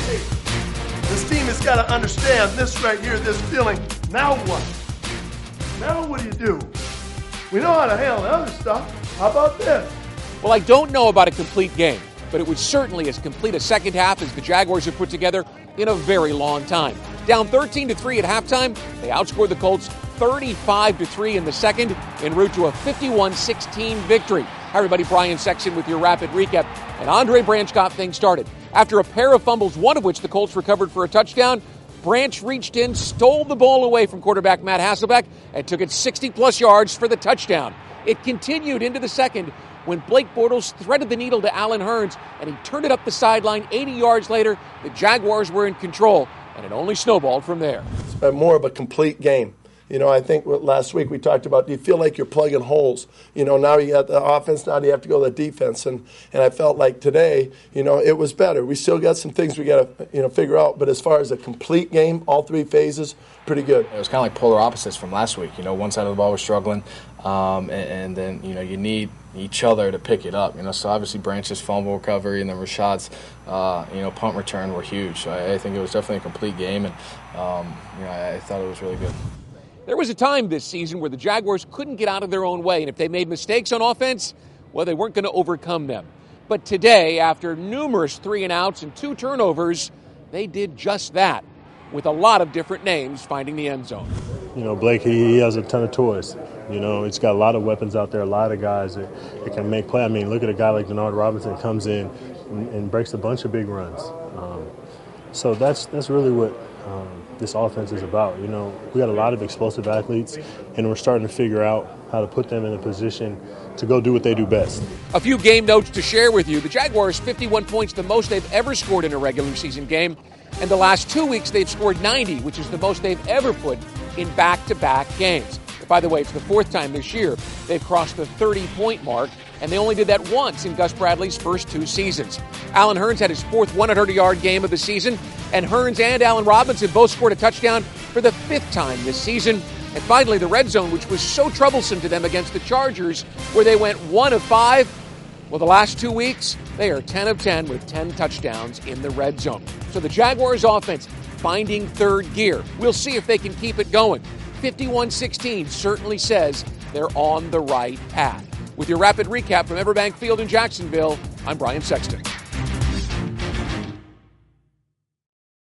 Hey, this team has got to understand this right here, this feeling. Now what? Now what do? We know how to handle the other stuff. How about this? Well, I don't know about a complete game, but it was certainly as complete a second half as the Jaguars have put together in a very long time. Down 13-3 at halftime, they outscored the Colts 35-3 in the second, en route to a 51-16 victory. Hi, everybody. Brian Sexton with your rapid recap. And Andre Branch got things started. After a pair of fumbles, one of which the Colts recovered for a touchdown, Branch reached in, stole the ball away from quarterback Matt Hasselbeck, and took it 60-plus yards for the touchdown. It continued into the second when Blake Bortles threaded the needle to Allen Hurns, and he turned it up the sideline. 80 yards later, the Jaguars were in control, and it only snowballed from there. It's been more of a complete game. You know, I think last week we talked about, do you feel like you're plugging holes? You know, now you got the offense, now you have to go to the defense. And I felt like today, you know, it was better. We still got some things we got to, you know, figure out. But as far as a complete game, all three phases, pretty good. It was kind of like polar opposites from last week. You know, one side of the ball was struggling, and then, you know, you need each other to pick it up. You know, so obviously Branch's fumble recovery and then Rashad's, you know, punt return were huge. So I think it was definitely a complete game, and, you know, I thought it was really good. There was a time this season where the Jaguars couldn't get out of their own way, and if they made mistakes on offense, well, they weren't going to overcome them. But today, after numerous 3-and-outs and 2 turnovers, they did just that, with a lot of different names finding the end zone. You know, Blake, he has a ton of toys. You know, he's got a lot of weapons out there, a lot of guys that can make play. I mean, look at a guy like Denard Robinson comes in and breaks a bunch of big runs. So that's really what this offense is about. You know, we got a lot of explosive athletes, and we're starting to figure out how to put them in a position to go do what they do best. A few game notes to share with you. The Jaguars, 51 points, the most they've ever scored in a regular season game. And the last 2 weeks, they've scored 90, which is the most they've ever put in back-to-back games. By the way, it's the 4th time this year they've crossed the 30-point mark, and they only did that once in Gus Bradley's first 2 seasons. Allen Hurns had his 4th 100-yard game of the season, and Hurns and Allen Robinson both scored a touchdown for the 5th time this season. And finally, the red zone, which was so troublesome to them against the Chargers, where they went 1 of 5. Well, the last 2 weeks, they are 10 of 10 with 10 touchdowns in the red zone. So the Jaguars' offense finding third gear. We'll see if they can keep it going. 51-16 certainly says they're on the right path. With your rapid recap from Everbank Field in Jacksonville, I'm Brian Sexton.